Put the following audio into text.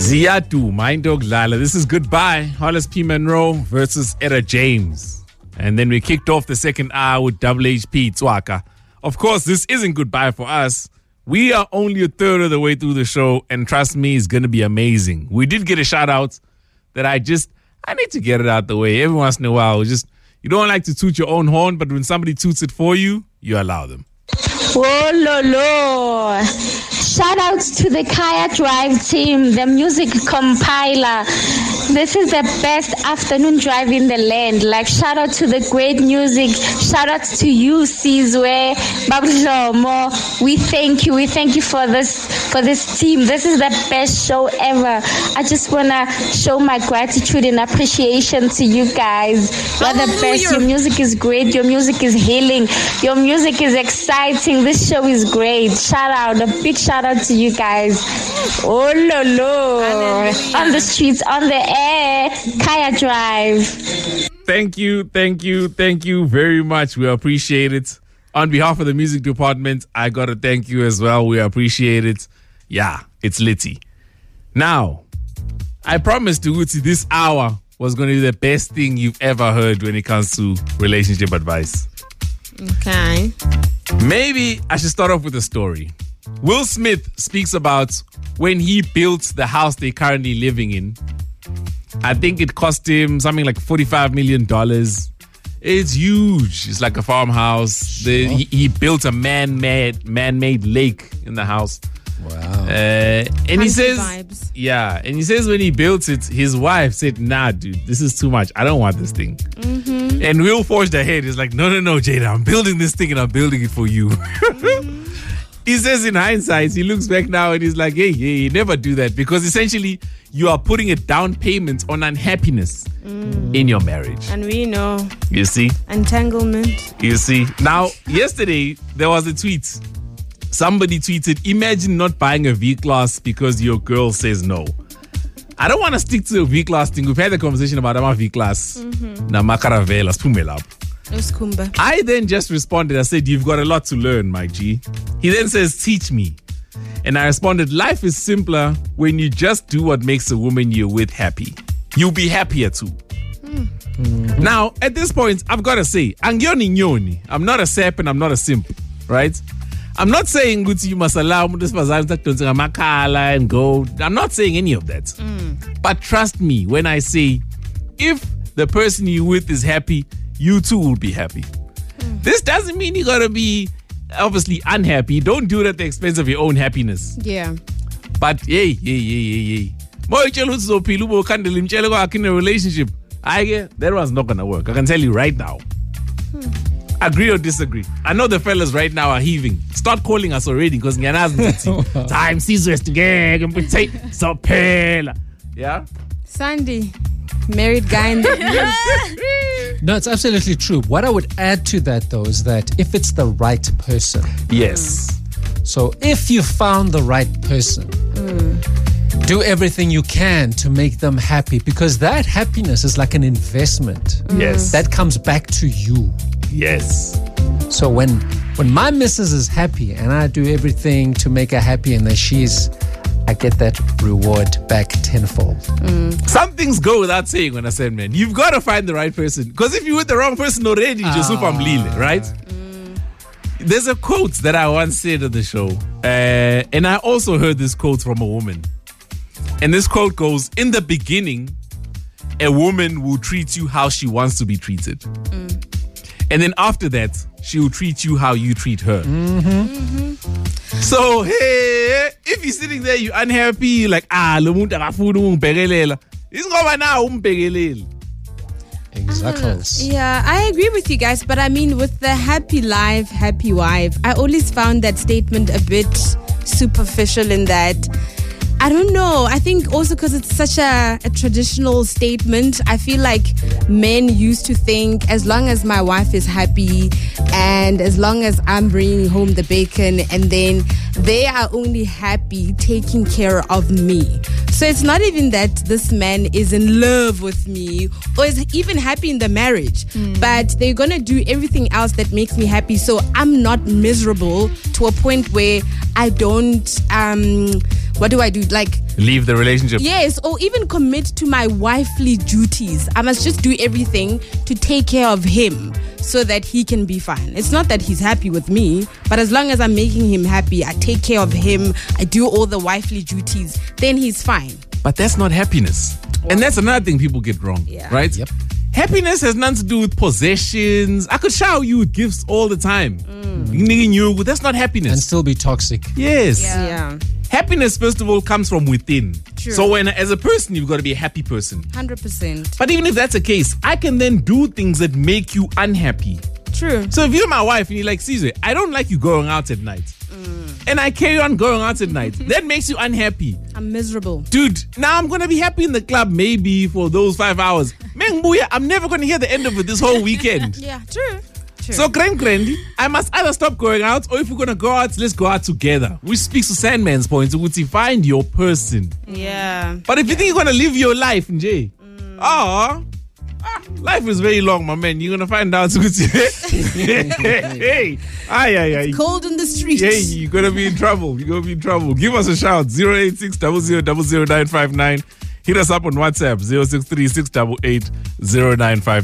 Ziyatu, Mind Dog Lala. This is Goodbye. Hollis P. Monroe versus Etta James. And then we kicked off the second hour with Double HP Tswaka. Of course, this isn't goodbye for us. We are only a third of the way through the show, and trust me, it's going to be amazing. We did get a shout out that I need to get it out the way. Every once in a while, you don't like to toot your own horn, but when somebody toots it for you, you allow them. Oh, lo. Shout outs to the Kaya Drive team, the music compiler. This is the best afternoon drive in the land. Like, shout out to the great music. Shout out to you, Sizwe, Bablomo. We thank you. We thank you for this team. This is the best show ever. I just want to show my gratitude and appreciation to you guys. You're the best. Your music is great. Your music is healing. Your music is exciting. This show is great. Shout out. A big shout out to you guys. Oh, lo. On the streets, on the air, Kaya Drive. Thank you very much. We appreciate it. On behalf of the music department, I got to thank you as well. We appreciate it. Yeah, it's litty. Now, I promised to Uzi this hour was going to be the best thing you've ever heard when it comes to relationship advice. Okay. Maybe I should start off with a story. Will Smith speaks about when he built the house they're currently living in. I think it cost him something like $45 million. It's huge. It's like a farmhouse. Sure. He built a man-made lake in the house. Wow. And he says, vibes. Yeah. And he says when he built it, his wife said, nah, dude, this is too much. I don't want this thing. Mm-hmm. And Will forged ahead. He's like, no, Jada, I'm building this thing and I'm building it for you. Mm-hmm. He says in hindsight, he looks back now and he's like, hey, never do that. Because essentially, you are putting a down payment on unhappiness in your marriage. And we know. You see? Entanglement. You see? Now, yesterday, there was a tweet. Somebody tweeted, imagine not buying a V-Class because your girl says no. I don't want to stick to a V-Class thing. We've had a conversation about my V-Class. I then just responded. I said, you've got a lot to learn, my G. He then says, teach me. And I responded, life is simpler when you just do what makes the woman you're with happy. You'll be happier too. Mm-hmm. Now, at this point, I've got to say, I'm not a sap and I'm not a simp, right? I'm not saying you must allow and go. I'm not saying any of that. But trust me when I say, if the person you're with is happy, you too will be happy. This doesn't mean you gotta be obviously unhappy. Don't do it at the expense of your own happiness. Yeah. But hey. In a relationship, that was not gonna work. I can tell you right now. Agree or disagree? I know the fellas right now are heaving. Start calling us already because time seasons to get so pale. Yeah? Sandy, married guy in the No, it's absolutely true. What I would add to that, though, is that if it's the right person. Yes. So if you found the right person, do everything you can to make them happy because that happiness is like an investment. Yes. That comes back to you. Yes. So when my missus is happy and I do everything to make her happy and then I get that reward back tenfold. Some things go without saying when I said, man, you've got to find the right person. Because if you're with the wrong person already, you're super mlile, right? There's a quote that I once said on the show. And I also heard this quote from a woman. And this quote goes, in the beginning, a woman will treat you how she wants to be treated. And then after that, she will treat you how you treat her. So, hey, if you're sitting there, you're unhappy, you're like, it's over now, Exactly. Yeah, I agree with you guys, but I mean, with the happy life, happy wife, I always found that statement a bit superficial in that. I don't know. I think also because it's such a traditional statement, I feel like men used to think as long as my wife is happy and as long as I'm bringing home the bacon, and then they are only happy taking care of me. So it's not even that this man is in love with me or is even happy in the marriage, but they're going to do everything else that makes me happy. So I'm not miserable to a point where I don't, what do I do? Like, Leave the relationship. yes, or even commit to my wifely duties. I must just do everything to take care of him so that he can be fine. It's not that he's happy with me, but as long as I'm making him happy, I take care of him, I do all the wifely duties, then he's fine. But that's not happiness. And that's another thing people get wrong. Yeah. Right? Yep. Happiness has nothing to do with possessions. I could shower you with gifts all the time. That's not happiness. And still be toxic. Yes. Yeah. Happiness, first of all, comes from within. True. So when, as a person, you've got to be a happy person. 100%. But even if that's the case, I can then do things that make you unhappy. True. So if you're my wife and you're like, Caesar, I don't like you going out at night. And I carry on going out at night. That makes you unhappy. I'm miserable. Dude, now I'm going to be happy in the club maybe for those 5 hours. Mengbuya, I'm never going to hear the end of it this whole weekend. Yeah, true. So, Grandy, I must either stop going out, or if we're going to go out, let's go out together. Which speaks to Sandman's point, which is find your person. Yeah. But if you think you're going to live your life, Njay, life is very long, my man. You're going to find out. Hey, Cold in the streets. Hey, you're going to be in trouble. You're going to be in trouble. Give us a shout. 086 000959. Hit us up on WhatsApp. 063 688 0959.